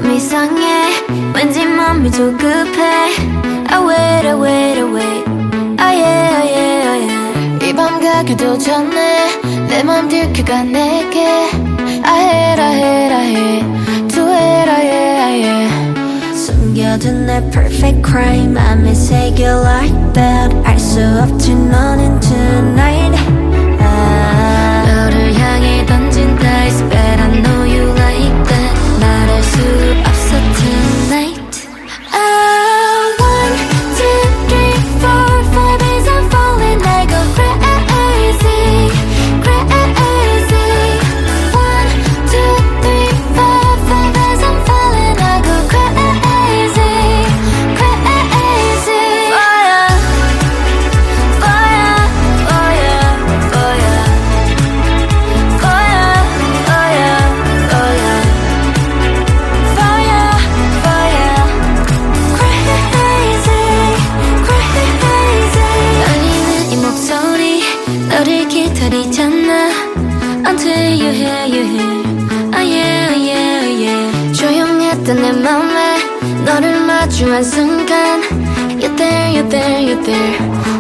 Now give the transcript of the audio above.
이상해 왠지 맘이 조급해 I wait I wait I wait ah yeah ah yeah ah yeah 이 밤 가기도 전에 내 맘 들켜가 내게 I hate I hate I hate to hate I hate I hate 숨겨둔 내 perfect crime 맘에 새겨 like that 알 수 없지 너는 tonight 너를 향해 던진 dice bet I know you like that 말할 수 없어 tonight One, two, three, four, five as I'm falling I go crazy, crazy One, two, three, four, five as I'm falling I go crazy, crazy Fire, fire, fire, fire Fire, fire, fire Fire, fire Crazy, crazy 떨리는 이 목소리 너를 기다리잖아 Until you hear Ah yeah, yeah, yeah 조용했던 내 맘에 너를 마주한 순간 You're there, you're there, you're there